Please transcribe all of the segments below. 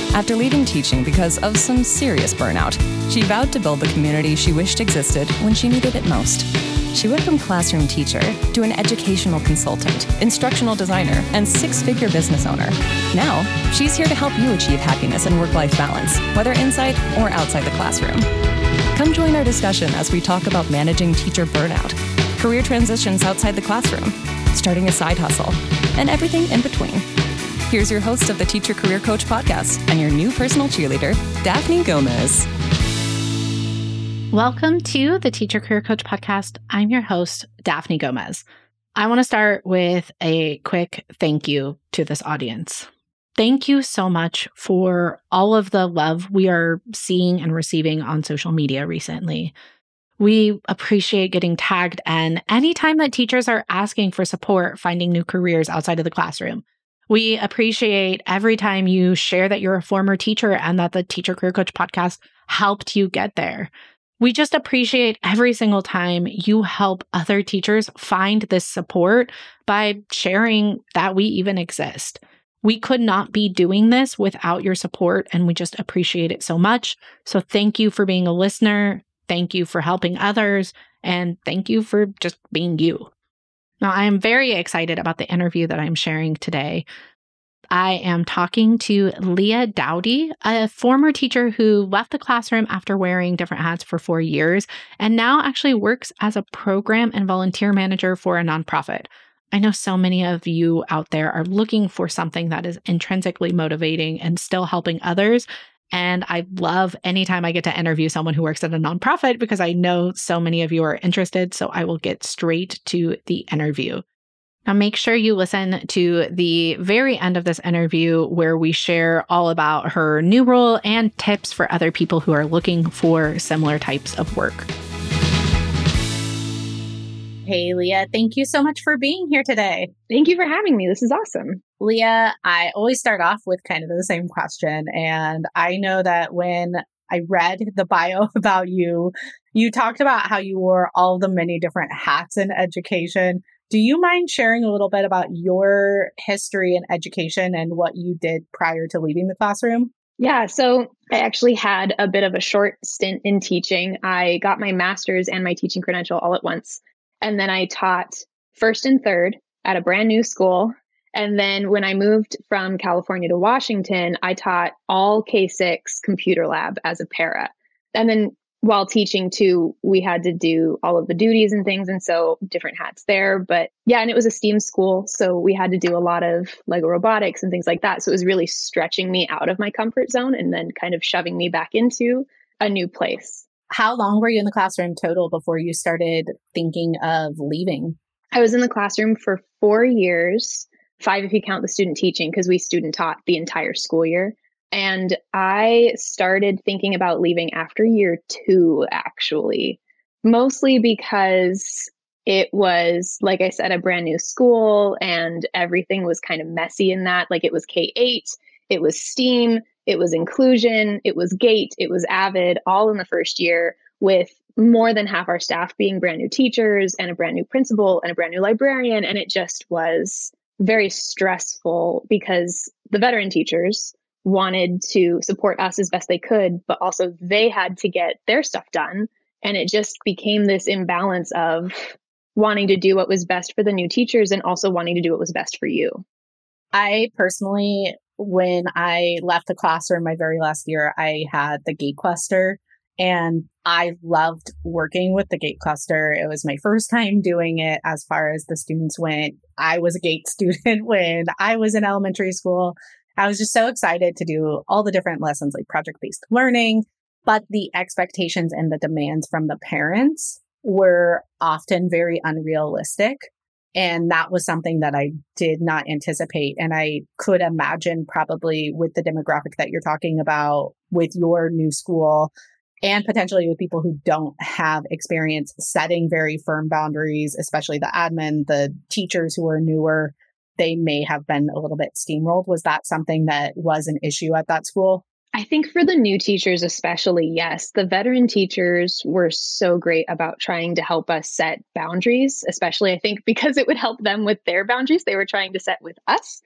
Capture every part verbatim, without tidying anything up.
After leaving teaching because of some serious burnout, she vowed to build the community she wished existed when she needed it most. She went from classroom teacher to an educational consultant, instructional designer, and six-figure business owner. Now, she's here to help you achieve happiness and work-life balance, whether inside or outside the classroom. Come join our discussion as we talk about managing teacher burnout, career transitions outside the classroom, starting a side hustle, and everything in between. Here's your host of the Teacher Career Coach podcast and your new personal cheerleader, Daphne Gomez. Welcome to the Teacher Career Coach podcast. I'm your host, Daphne Gomez. I want to start with a quick thank you to this audience. Thank you so much for all of the love we are seeing and receiving on social media recently. We appreciate getting tagged, and anytime that teachers are asking for support finding new careers outside of the classroom. We appreciate every time you share that you're a former teacher and that the Teacher Career Coach podcast helped you get there. We just appreciate every single time you help other teachers find this support by sharing that we even exist. We could not be doing this without your support, and we just appreciate it so much. So thank you for being a listener. Thank you for helping others. And thank you for just being you. Now, I am very excited about the interview that I'm sharing today. I am talking to Leah Dowdy, a former teacher who left the classroom after wearing different hats for four years and now actually works as a program and volunteer manager for a nonprofit. I know so many of you out there are looking for something that is intrinsically motivating and still helping others. And I love anytime I get to interview someone who works at a nonprofit because I know so many of you are interested. So I will get straight to the interview. Now, make sure you listen to the very end of this interview where we share all about her new role and tips for other people who are looking for similar types of work. Hey, Leah, thank you so much for being here today. Thank you for having me. This is awesome. Leah, I always start off with kind of the same question. And I know that when I read the bio about you, you talked about how you wore all the many different hats in education. Do you mind sharing a little bit about your history in education and what you did prior to leaving the classroom? Yeah, so I actually had a bit of a short stint in teaching. I got my master's and my teaching credential all at once. And then I taught first and third at a brand new school. And then when I moved from California to Washington, I taught all K six computer lab as a para. And then while teaching too, we had to do all of the duties and things. And so different hats there. But yeah, and it was a STEAM school. So we had to do a lot of Lego robotics and things like that. So it was really stretching me out of my comfort zone and then kind of shoving me back into a new place. How long were you in the classroom total before you started thinking of leaving? I was in the classroom for four years, five if you count the student teaching, because we student taught the entire school year. And I started thinking about leaving after year two, actually, mostly because it was, like I said, a brand new school and everything was kind of messy in that. Like it was K eight, it was STEAM, it was inclusion, it was GATE, it was AVID, all in the first year, with more than half our staff being brand new teachers and a brand new principal and a brand new librarian. And it just was very stressful because the veteran teachers wanted to support us as best they could, but also they had to get their stuff done. And it just became this imbalance of wanting to do what was best for the new teachers and also wanting to do what was best for you. I personally, when I left the classroom my very last year, I had the GATE cluster and I loved working with the GATE cluster. It was my first time doing it as far as the students went. I was a GATE student when I was in elementary school. I was just so excited to do all the different lessons like project-based learning, but the expectations and the demands from the parents were often very unrealistic. And that was something that I did not anticipate. And I could imagine probably with the demographic that you're talking about with your new school and potentially with people who don't have experience setting very firm boundaries, especially the admin, the teachers who are newer, they may have been a little bit steamrolled. Was that something that was an issue at that school? I think for the new teachers, especially, yes. The veteran teachers were so great about trying to help us set boundaries, especially I think because it would help them with their boundaries they were trying to set with us.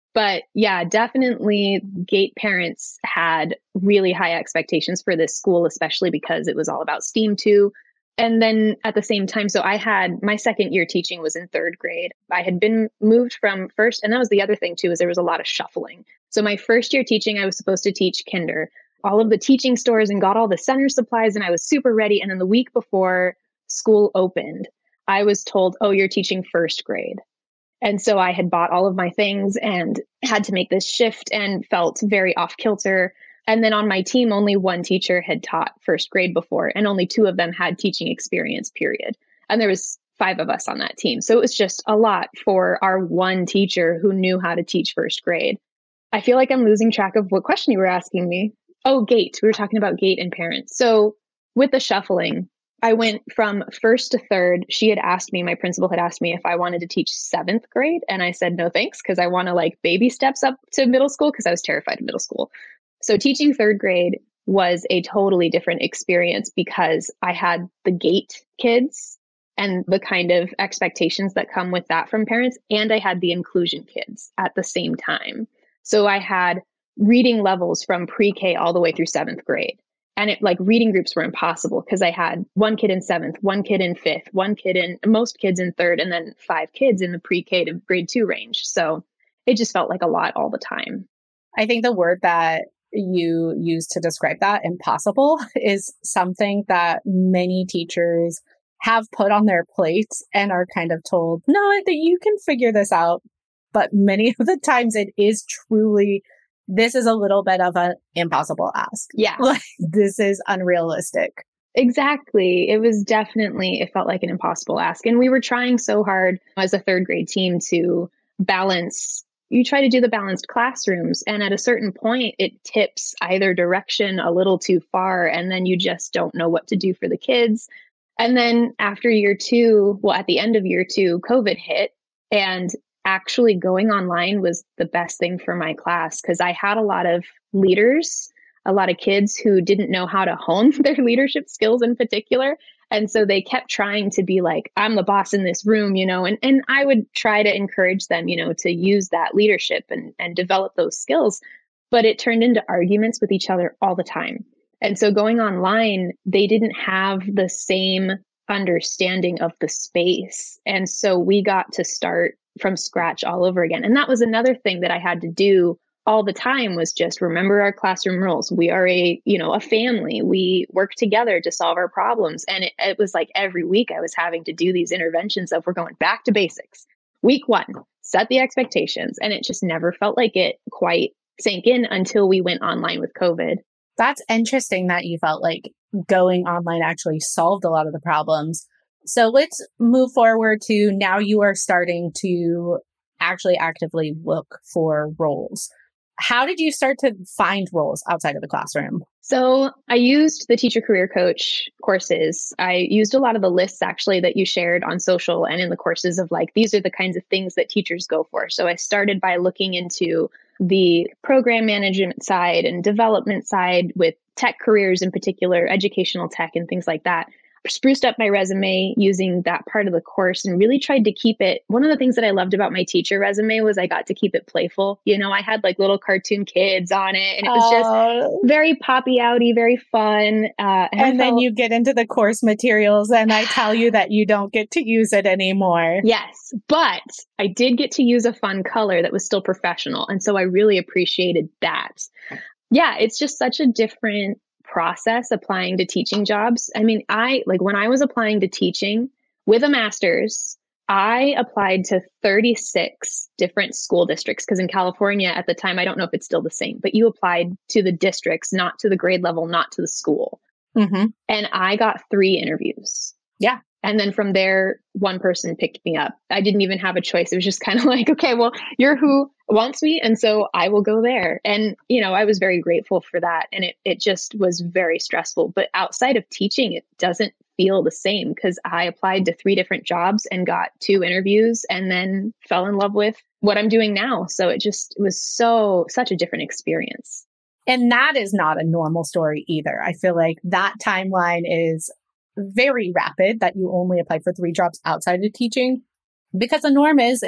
But yeah, definitely GATE parents had really high expectations for this school, especially because it was all about STEAM too. And then at the same time, so I had my second year teaching was in third grade. I had been moved from first, and that was the other thing too, is there was a lot of shuffling. So my first year teaching, I was supposed to teach kinder, all of the teaching stores and got all the center supplies, and I was super ready. And then the week before school opened, I was told, oh, you're teaching first grade. And so I had bought all of my things and had to make this shift and felt very off kilter. And then on my team, only one teacher had taught first grade before, and only two of them had teaching experience, period. And there was five of us on that team. So it was just a lot for our one teacher who knew how to teach first grade. I feel like I'm losing track of what question you were asking me. Oh, GATE. We were talking about GATE and parents. So with the shuffling, I went from first to third. She had asked me, my principal had asked me if I wanted to teach seventh grade. And I said, no, thanks, because I want to like baby steps up to middle school because I was terrified of middle school. So teaching third grade was a totally different experience because I had the GATE kids and the kind of expectations that come with that from parents. And I had the inclusion kids at the same time. So I had reading levels from pre-K all the way through seventh grade. And it like reading groups were impossible because I had one kid in seventh, one kid in fifth, one kid in most kids in third, and then five kids in the pre-K to grade two range. So it just felt like a lot all the time. I think the word that you use to describe that, impossible, is something that many teachers have put on their plates and are kind of told, no, that you can figure this out. But many of the times it is truly, this is a little bit of an impossible ask. Yeah. Like, this is unrealistic. Exactly. It was definitely, it felt like an impossible ask. And we were trying so hard as a third grade team to balance. You try to do the balanced classrooms, and at a certain point, it tips either direction a little too far, and then you just don't know what to do for the kids. And then after year two, well, at the end of year two, COVID hit, and actually going online was the best thing for my class because I had a lot of leaders, a lot of kids who didn't know how to hone their leadership skills in particular. And so they kept trying to be like, I'm the boss in this room, you know, and, and I would try to encourage them, you know, to use that leadership and, and develop those skills. But it turned into arguments with each other all the time. And so going online, they didn't have the same understanding of the space. And so we got to start from scratch all over again. And that was another thing that I had to do all the time, was just remember our classroom rules. We are a, you know, a family. We work together to solve our problems. And it, it was like every week I was having to do these interventions of, we're going back to basics. Week one, set the expectations. And it just never felt like it quite sank in until we went online with COVID. That's interesting that you felt like going online actually solved a lot of the problems. So let's move forward to now you are starting to actually actively look for roles. How did you start to find roles outside of the classroom? So I used the Teacher Career Coach courses. I used a lot of the lists actually that you shared on social and in the courses of like, these are the kinds of things that teachers go for. So I started by looking into the program management side and development side with tech careers in particular, educational tech and things like that. Spruced up my resume using that part of the course and really tried to keep it. One of the things that I loved about my teacher resume was I got to keep it playful. You know, I had like little cartoon kids on it, and it was oh. just very poppy outy, very fun. Uh, and and then felt, you get into the course materials and I tell you that you don't get to use it anymore. Yes, but I did get to use a fun color that was still professional. And so I really appreciated that. Yeah, it's just such a different process applying to teaching jobs. I mean, I like when I was applying to teaching with a master's, I applied to thirty-six different school districts because in California at the time, I don't know if it's still the same, but you applied to the districts, not to the grade level, not to the school. Mm-hmm. And I got three interviews. Yeah. And then from there, one person picked me up. I didn't even have a choice. It was just kind of like, okay, well, you're who wants me. And so I will go there. And, you know, I was very grateful for that. And it, it just was very stressful. But outside of teaching, it doesn't feel the same because I applied to three different jobs and got two interviews and then fell in love with what I'm doing now. So it just it was so, such a different experience. And that is not a normal story either. I feel like that timeline is very rapid that you only apply for three jobs outside of teaching, because the norm is, is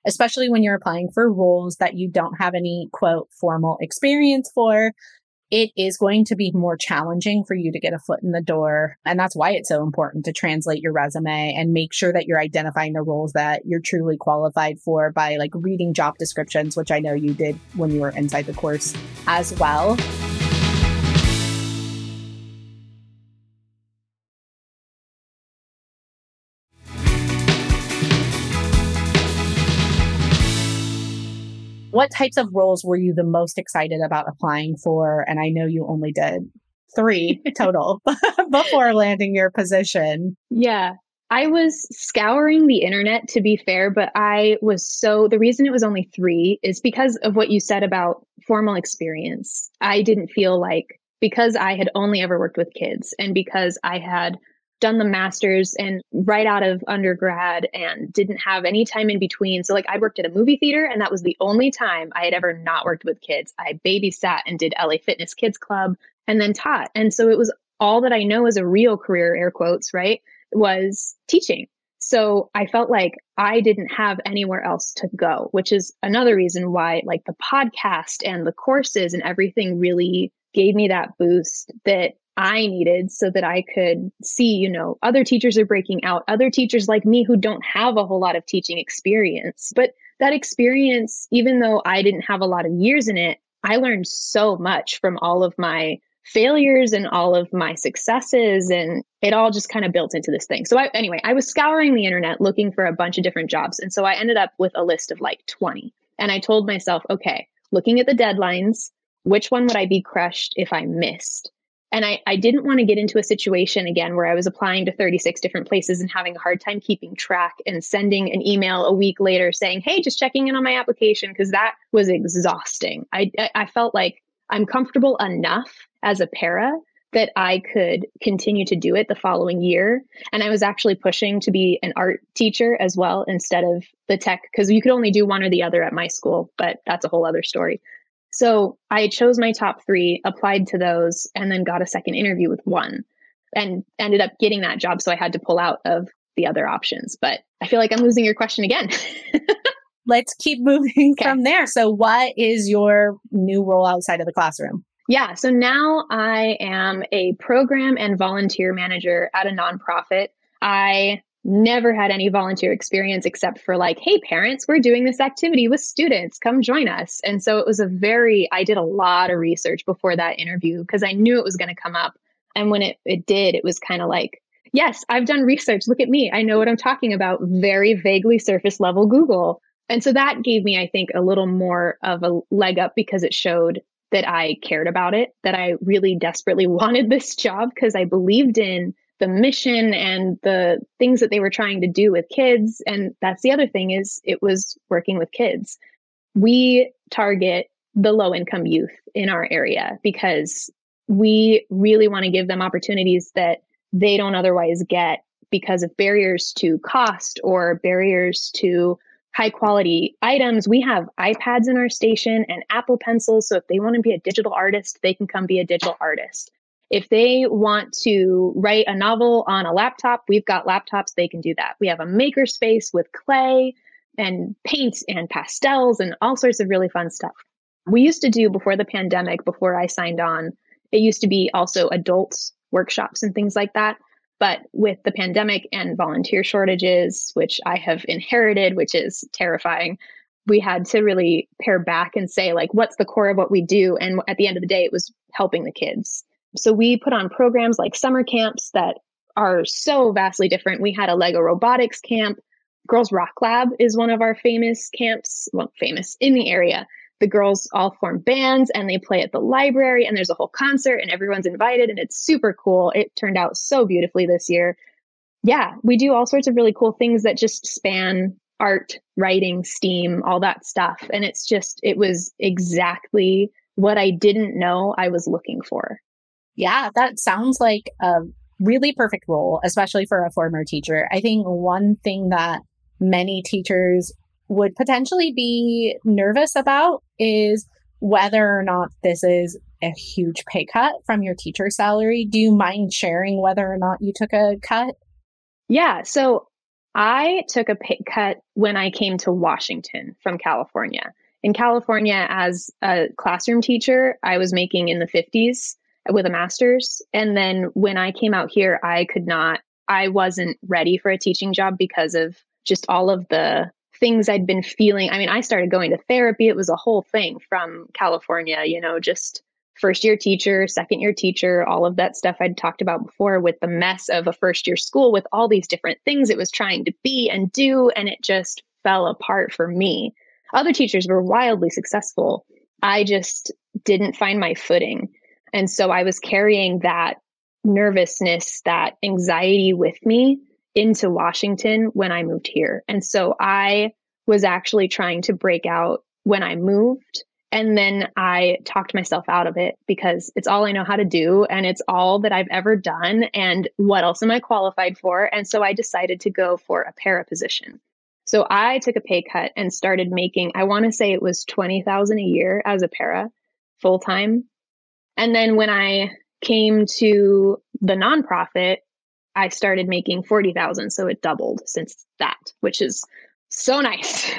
especially when you're applying for roles that you don't have any, quote, formal experience for. It is going to be more challenging for you to get a foot in the door. And that's why it's so important to translate your resume and make sure that you're identifying the roles that you're truly qualified for by like reading job descriptions, which I know you did when you were inside the course as well. What types of roles were you the most excited about applying for? And I know you only did three total before landing your position. Yeah, I was scouring the internet, to be fair, but I was so, the reason it was only three is because of what you said about formal experience. I didn't feel like, because I had only ever worked with kids and because I had done the master's and right out of undergrad and didn't have any time in between. So like I worked at a movie theater and that was the only time I had ever not worked with kids. I babysat and did L A Fitness Kids Club and then taught. And so it was all that I know as a real career, air quotes, right, was teaching. So I felt like I didn't have anywhere else to go, which is another reason why like the podcast and the courses and everything really gave me that boost that I needed so that I could see, you know, other teachers are breaking out, other teachers like me who don't have a whole lot of teaching experience. But that experience, even though I didn't have a lot of years in it, I learned so much from all of my failures and all of my successes. And it all just kind of built into this thing. So I, anyway, I was scouring the internet looking for a bunch of different jobs. And so I ended up with a list of like twenty. And I told myself, okay, looking at the deadlines, which one would I be crushed if I missed? And I, I didn't want to get into a situation again where I was applying to thirty-six different places and having a hard time keeping track and sending an email a week later saying, hey, just checking in on my application, because that was exhausting. I, I felt like I'm comfortable enough as a para that I could continue to do it the following year. And I was actually pushing to be an art teacher as well instead of the tech, because you could only do one or the other at my school, but that's a whole other story. So I chose my top three, applied to those, and then got a second interview with one and ended up getting that job. So I had to pull out of the other options. But I feel like I'm losing your question again. Let's keep moving okay. from there. So what is your new role outside of the classroom? Yeah. So now I am a program and volunteer manager at a nonprofit. I never had any volunteer experience except for like, hey, parents, we're doing this activity with students. Come join us. And so it was a very, I did a lot of research before that interview because I knew it was going to come up. And when it, it did, it was kind of like, yes, I've done research. Look at me. I know what I'm talking about. Very vaguely surface level Google. And so that gave me, I think, a little more of a leg up because it showed that I cared about it, that I really desperately wanted this job because I believed in the mission and the things that they were trying to do with kids. And that's the other thing is it was working with kids. We target the low income youth in our area because we really want to give them opportunities that they don't otherwise get because of barriers to cost or barriers to high quality items. We have iPads in our station and Apple Pencils. So if they want to be a digital artist, they can come be a digital artist. If they want to write a novel on a laptop, we've got laptops, they can do that. We have a maker space with clay and paint and pastels and all sorts of really fun stuff. We used to do before the pandemic, before I signed on, it used to be also adults workshops and things like that. But with the pandemic and volunteer shortages, which I have inherited, which is terrifying, we had to really pare back and say, like, what's the core of what we do? And at the end of the day, it was helping the kids. So we put on programs like summer camps that are so vastly different. We had a Lego robotics camp. Girls Rock Lab is one of our famous camps, well, famous in the area. The girls all form bands and they play at the library and there's a whole concert and everyone's invited and it's super cool. It turned out so beautifully this year. Yeah, we do all sorts of really cool things that just span art, writing, STEAM, all that stuff. And it's just, it was exactly what I didn't know I was looking for. Yeah, that sounds like a really perfect role, especially for a former teacher. I think one thing that many teachers would potentially be nervous about is whether or not this is a huge pay cut from your teacher salary. Do you mind sharing whether or not you took a cut? Yeah, so I took a pay cut when I came to Washington from California. In California, as a classroom teacher, I was making in the fifties with a master's. And then when I came out here, I could not, I wasn't ready for a teaching job because of just all of the things I'd been feeling. I mean, I started going to therapy. It was a whole thing from California, you know, just first year teacher, second year teacher, all of that stuff I'd talked about before with the mess of a first year school with all these different things it was trying to be and do. And it just fell apart for me. Other teachers were wildly successful. I just didn't find my footing. And so I was carrying that nervousness, that anxiety with me into Washington when I moved here. And so I was actually trying to break out when I moved. And then I talked myself out of it because it's all I know how to do. And it's all that I've ever done. And what else am I qualified for? And so I decided to go for a para position. So I took a pay cut and started making, I want to say it was twenty thousand dollars a year as a para full time. And then when I came to the nonprofit, I started making forty thousand dollars. So it doubled since that, which is so nice.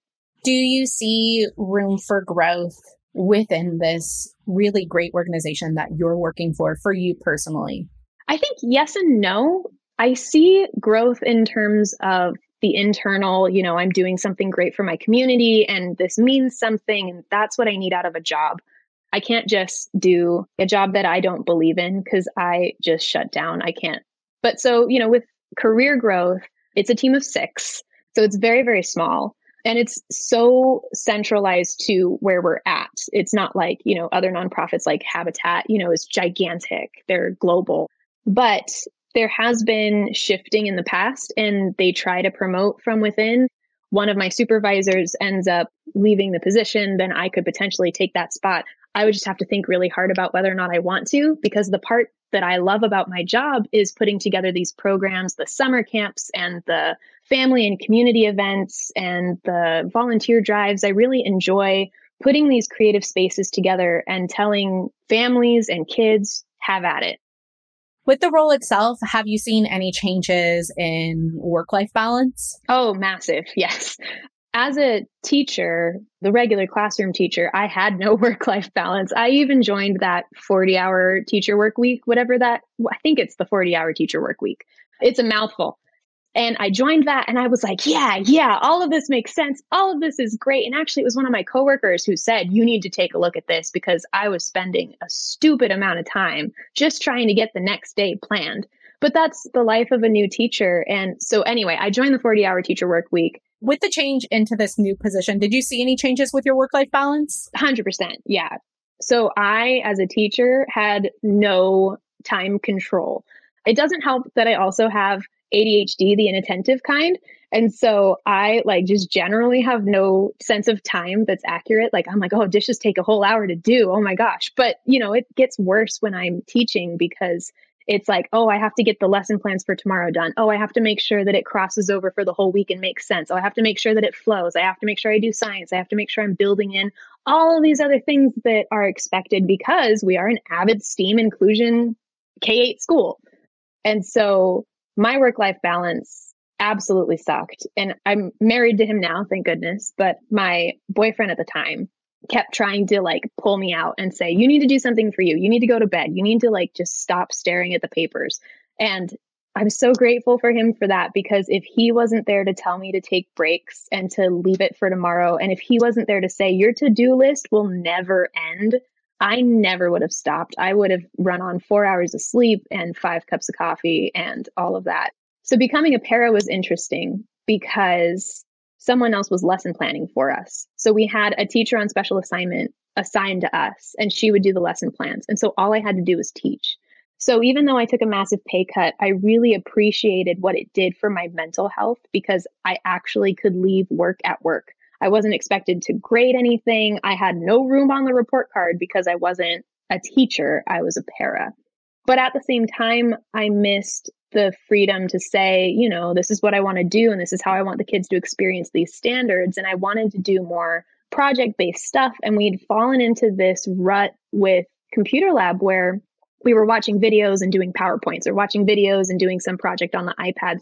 Do you see room for growth within this really great organization that you're working for, for you personally? I think yes and no. I see growth in terms of the internal, you know, I'm doing something great for my community and this means something and that's what I need out of a job. I can't just do a job that I don't believe in because I just shut down. I can't. But so, you know, with career growth, it's a team of six. So it's very, very small. And it's so centralized to where we're at. It's not like, you know, other nonprofits like Habitat, you know, is gigantic. They're global. But there has been shifting in the past and they try to promote from within. One of my supervisors ends up leaving the position, then I could potentially take that spot. I would just have to think really hard about whether or not I want to, because the part that I love about my job is putting together these programs, the summer camps and the family and community events and the volunteer drives. I really enjoy putting these creative spaces together and telling families and kids, have at it. With the role itself, have you seen any changes in work-life balance? Oh, massive. Yes. As a teacher, the regular classroom teacher, I had no work-life balance. I even joined that forty-hour teacher work week, whatever that, I think it's the forty-hour teacher work week. It's a mouthful. And I joined that and I was like, yeah, yeah, all of this makes sense. All of this is great. And actually, it was one of my coworkers who said, you need to take a look at this because I was spending a stupid amount of time just trying to get the next day planned. But that's the life of a new teacher. And so anyway, I joined the forty-hour teacher work week. With the change into this new position, did you see any changes with your work-life balance? one hundred percent. Yeah. So I, as a teacher, had no time control. It doesn't help that I also have A D H D, the inattentive kind. And so I like just generally have no sense of time that's accurate. Like I'm like, oh, dishes take a whole hour to do. Oh my gosh. But you know, it gets worse when I'm teaching because it's like, oh, I have to get the lesson plans for tomorrow done. Oh, I have to make sure that it crosses over for the whole week and makes sense. Oh, I have to make sure that it flows. I have to make sure I do science. I have to make sure I'm building in all of these other things that are expected because we are an avid STEAM inclusion K eight school. And so my work-life balance absolutely sucked. And I'm married to him now, thank goodness. But my boyfriend at the time kept trying to like pull me out and say, you need to do something for you. You need to go to bed. You need to like just stop staring at the papers. And I'm so grateful for him for that, because if he wasn't there to tell me to take breaks and to leave it for tomorrow, and if he wasn't there to say your to-do list will never end, I never would have stopped. I would have run on four hours of sleep and five cups of coffee and all of that. So becoming a para was interesting because someone else was lesson planning for us. So we had a teacher on special assignment assigned to us, and she would do the lesson plans. And so all I had to do was teach. So even though I took a massive pay cut, I really appreciated what it did for my mental health because I actually could leave work at work. I wasn't expected to grade anything. I had no room on the report card because I wasn't a teacher. I was a para. But at the same time, I missed the freedom to say, you know, this is what I want to do. And this is how I want the kids to experience these standards. And I wanted to do more project-based stuff. And we'd fallen into this rut with Computer Lab where we were watching videos and doing PowerPoints or watching videos and doing some project on the iPads.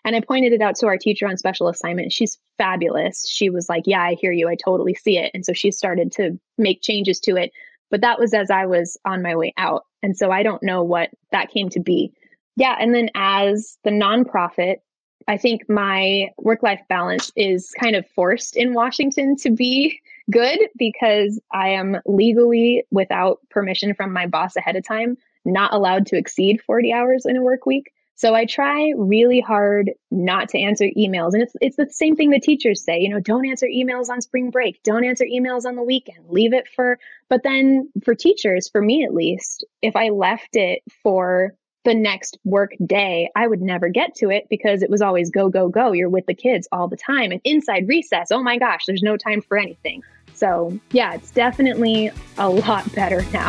And I pointed it out to our teacher on special assignment. She's fabulous. She was like, yeah, I hear you. I totally see it. And so she started to make changes to it. But that was as I was on my way out. And so I don't know what that came to be. Yeah. And then as the nonprofit, I think my work-life balance is kind of forced in Washington to be good because I am legally, without permission from my boss ahead of time, not allowed to exceed forty hours in a work week. So I try really hard not to answer emails. And it's it's the same thing the teachers say, you know, don't answer emails on spring break, don't answer emails on the weekend, leave it for, but then for teachers, for me at least, if I left it for the next work day, I would never get to it because it was always go, go, go. You're with the kids all the time. And inside recess, oh my gosh, there's no time for anything. So yeah, it's definitely a lot better now.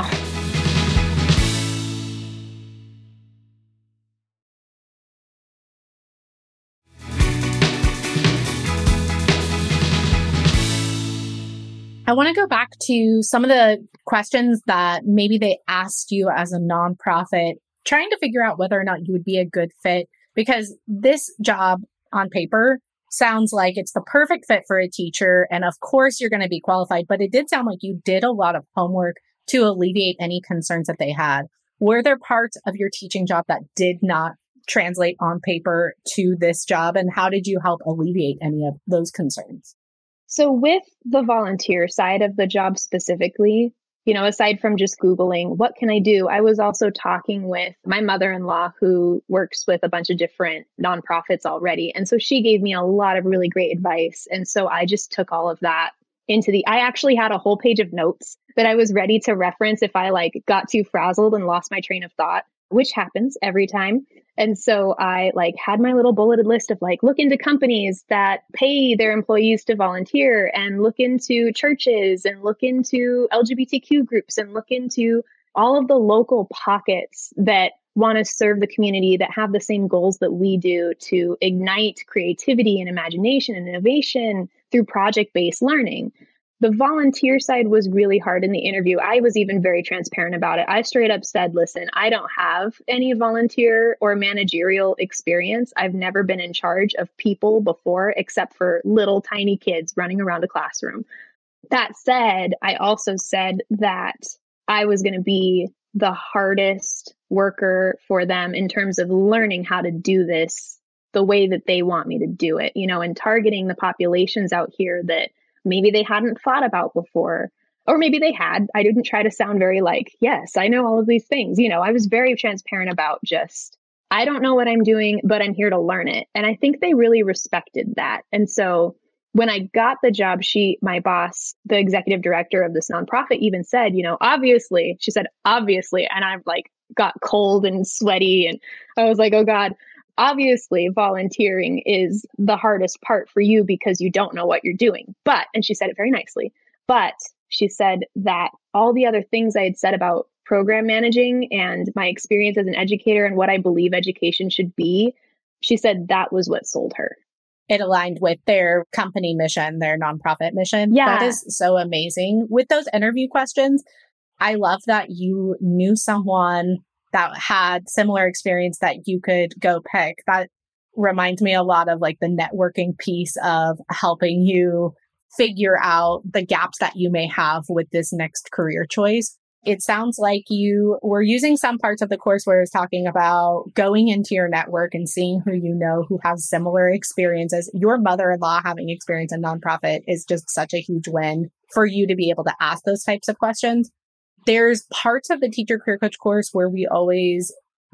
I want to go back to some of the questions that maybe they asked you as a nonprofit, trying to figure out whether or not you would be a good fit, because this job on paper sounds like it's the perfect fit for a teacher. And of course, you're going to be qualified, but it did sound like you did a lot of homework to alleviate any concerns that they had. Were there parts of your teaching job that did not translate on paper to this job? And how did you help alleviate any of those concerns? So with the volunteer side of the job specifically, you know, aside from just Googling, what can I do? I was also talking with my mother-in-law who works with a bunch of different nonprofits already. And so she gave me a lot of really great advice. And so I just took all of that into the, I actually had a whole page of notes that I was ready to reference if I like got too frazzled and lost my train of thought, which happens every time. And so I like had my little bulleted list of like, look into companies that pay their employees to volunteer and look into churches and look into L G B T Q groups and look into all of the local pockets that want to serve the community, that have the same goals that we do to ignite creativity and imagination and innovation through project-based learning. The volunteer side was really hard in the interview. I was even very transparent about it. I straight up said, listen, I don't have any volunteer or managerial experience. I've never been in charge of people before, except for little tiny kids running around a classroom. That said, I also said that I was going to be the hardest worker for them in terms of learning how to do this the way that they want me to do it, you know, and targeting the populations out here that maybe they hadn't thought about before, or maybe they had. I didn't try to sound very like, yes, I know all of these things. You know, I was very transparent about just, I don't know what I'm doing, but I'm here to learn it. And I think they really respected that. And so when I got the job, she, my boss, the executive director of this nonprofit even said, you know, obviously, she said, obviously, and I've like got cold and sweaty. And I was like, oh God, obviously volunteering is the hardest part for you because you don't know what you're doing. But, and she said it very nicely, but she said that all the other things I had said about program managing and my experience as an educator and what I believe education should be, she said that was what sold her. It aligned with their company mission, their nonprofit mission. Yeah. That is so amazing. With those interview questions, I love that you knew someone that had similar experience that you could go pick. That reminds me a lot of like the networking piece of helping you figure out the gaps that you may have with this next career choice. It sounds like you were using some parts of the course where it's talking about going into your network and seeing who you know who has similar experiences. Your mother-in-law having experience in nonprofit is just such a huge win for you to be able to ask those types of questions. There's parts of the Teacher Career Coach course where we always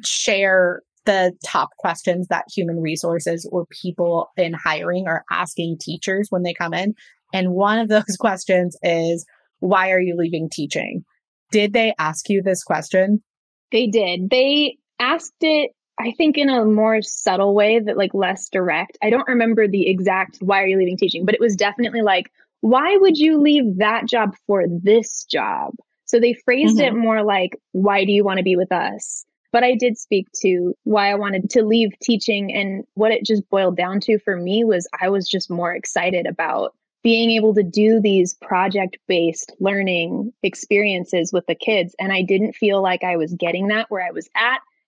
share the top questions that human resources or people in hiring are asking teachers when they come in. And one of those questions is, why are you leaving teaching? Did they ask you this question? They did. They asked it, I think, in a more subtle way, that like less direct. I don't remember the exact, why are you leaving teaching? But it was definitely like, why would you leave that job for this job? So they phrased mm-hmm. it more like, why do you want to be with us? But I did speak to why I wanted to leave teaching. And what it just boiled down to for me was I was just more excited about being able to do these project-based learning experiences with the kids. And I didn't feel like I was getting that where I was at.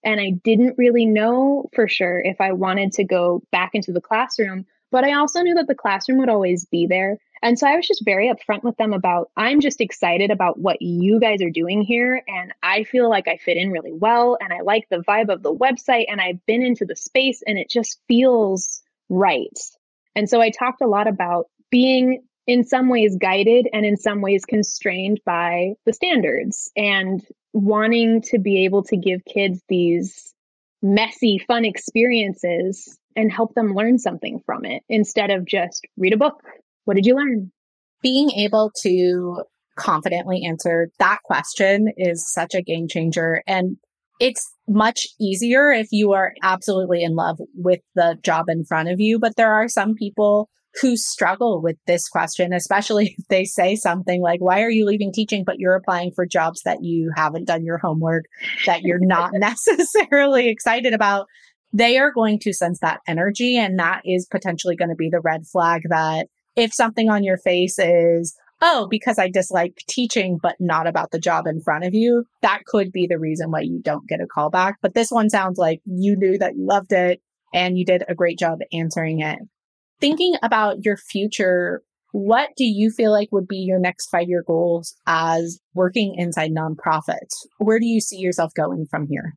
And I didn't really know for sure if I wanted to go back into the classroom, but I also knew that the classroom would always be there. And so I was just very upfront with them about, I'm just excited about what you guys are doing here. And I feel like I fit in really well. And I like the vibe of the website. And I've been into the space and it just feels right. And so I talked a lot about being in some ways guided and in some ways constrained by the standards and wanting to be able to give kids these messy, fun experiences and help them learn something from it instead of just read a book. What did you learn? Being able to confidently answer that question is such a game changer. And it's much easier if you are absolutely in love with the job in front of you. But there are some people who struggle with this question, especially if they say something like, why are you leaving teaching, but you're applying for jobs that you haven't done your homework, that you're not necessarily excited about. They are going to sense that energy. And that is potentially going to be the red flag that if something on your face is, oh, because I dislike teaching, but not about the job in front of you, that could be the reason why you don't get a call back. But this one sounds like you knew that you loved it and you did a great job answering it. Thinking about your future, what do you feel like would be your next five-year goals as working inside nonprofits? Where do you see yourself going from here?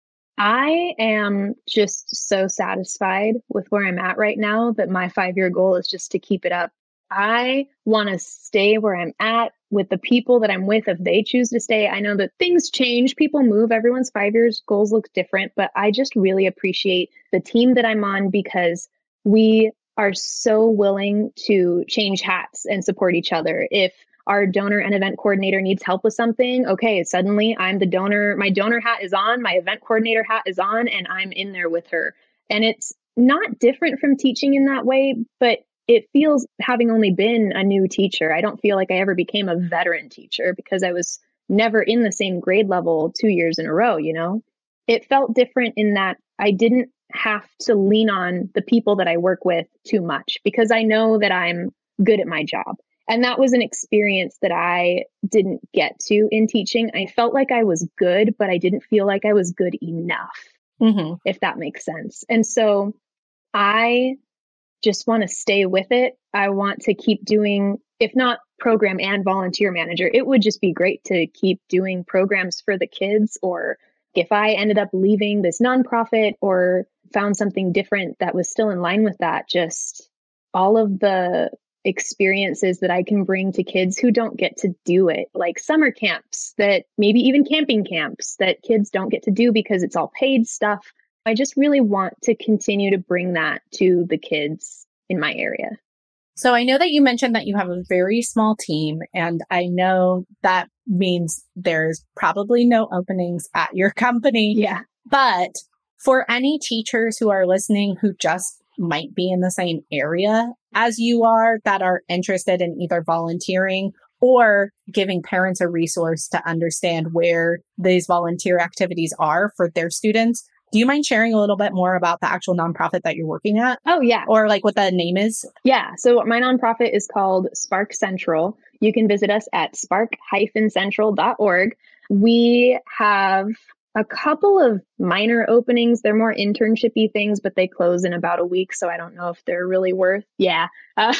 I am just so satisfied with where I'm at right now that my five-year goal is just to keep it up. I want to stay where I'm at with the people that I'm with if they choose to stay. I know that things change, people move, everyone's five years goals look different, but I just really appreciate the team that I'm on because we are so willing to change hats and support each other. If our donor and event coordinator needs help with something, okay, suddenly I'm the donor, my donor hat is on, my event coordinator hat is on, and I'm in there with her. And it's not different from teaching in that way, but it feels, having only been a new teacher, I don't feel like I ever became a veteran teacher because I was never in the same grade level two years in a row, you know? It felt different in that I didn't have to lean on the people that I work with too much because I know that I'm good at my job. And that was an experience that I didn't get to in teaching. I felt like I was good, but I didn't feel like I was good enough, mm-hmm. if that makes sense. And so I just want to stay with it. I want to keep doing, if not program and volunteer manager, it would just be great to keep doing programs for the kids. Or if I ended up leaving this nonprofit or found something different that was still in line with that, just all of the experiences that I can bring to kids who don't get to do it, like summer camps, that maybe even camping camps that kids don't get to do because it's all paid stuff. I just really want to continue to bring that to the kids in my area. So I know that you mentioned that you have a very small team, and I know that means there's probably no openings at your company. Yeah. But for any teachers who are listening who just might be in the same area as you are, that are interested in either volunteering or giving parents a resource to understand where these volunteer activities are for their students, do you mind sharing a little bit more about the actual nonprofit that you're working at? Oh, yeah. Or like what the name is? Yeah. So my nonprofit is called Spark Central. You can visit us at spark dash central dot org. We have a couple of minor openings. They're more internship-y things, but they close in about a week. So I don't know if they're really worth. Yeah. Uh,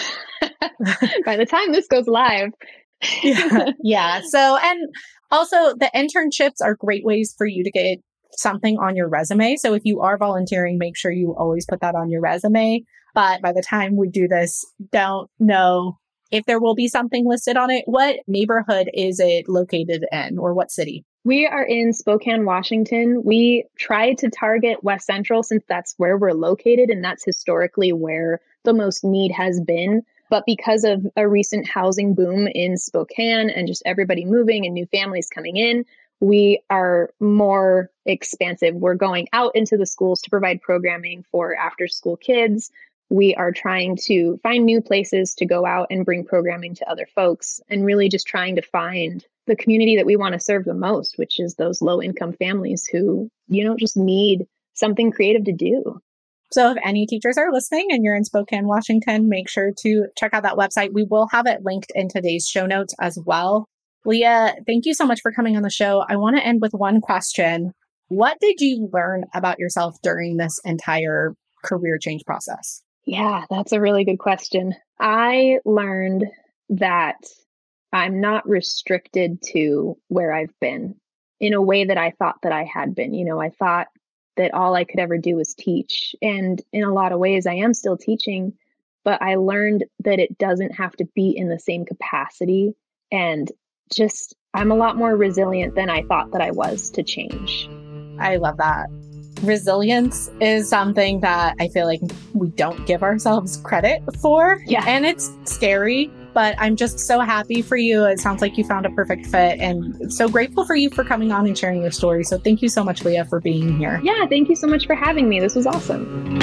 by the time this goes live. yeah. yeah. So, and also the internships are great ways for you to get something on your resume. So if you are volunteering, make sure you always put that on your resume. But by the time we do this, don't know if there will be something listed on it. What neighborhood is it located in, or what city? We are in Spokane, Washington. We try to target West Central since that's where we're located, and that's historically where the most need has been. But because of a recent housing boom in Spokane and just everybody moving and new families coming in, we are more expansive. We're going out into the schools to provide programming for after-school kids. We are trying to find new places to go out and bring programming to other folks, and really just trying to find the community that we want to serve the most, which is those low-income families who, you know, just need something creative to do. So if any teachers are listening and you're in Spokane, Washington, make sure to check out that website. We will have it linked in today's show notes as well. Leah, thank you so much for coming on the show. I want to end with one question. What did you learn about yourself during this entire career change process? Yeah, that's a really good question. I learned that I'm not restricted to where I've been in a way that I thought that I had been. You know, I thought that all I could ever do was teach. And in a lot of ways, I am still teaching, but I learned that it doesn't have to be in the same capacity. And just, I'm a lot more resilient than I thought that I was to change. I love that. Resilience is something that I feel like we don't give ourselves credit for. Yeah. And it's scary, but I'm just so happy for you. It sounds like you found a perfect fit, and so grateful for you for coming on and sharing your story. So thank you so much, Leah, for being here. Yeah, thank you so much for having me. This was awesome.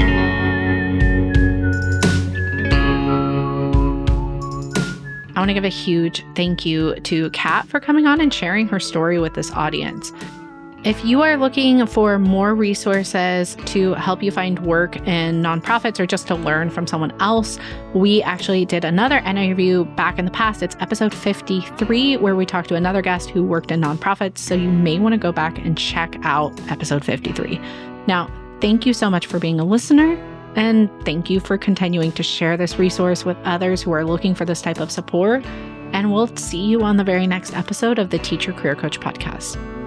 I want to give a huge thank you to Kat for coming on and sharing her story with this audience. If you are looking for more resources to help you find work in nonprofits or just to learn from someone else, we actually did another interview back in the past. It's episode fifty-three, where we talked to another guest who worked in nonprofits. So you may want to go back and check out episode fifty-three. Now, thank you so much for being a listener. And thank you for continuing to share this resource with others who are looking for this type of support. And we'll see you on the very next episode of the Teacher Career Coach Podcast.